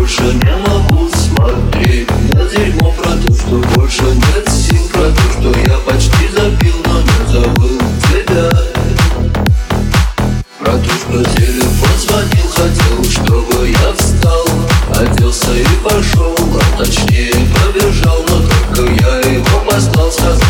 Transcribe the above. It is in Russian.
больше не могу смотреть на дерьмо, про то, что больше нет сил, про то, что я почти забил, но не забыл тебя. Про то, что телефон звонил, хотел, чтобы я встал, оделся и пошел, а точнее побежал, но только я его послал, сказал: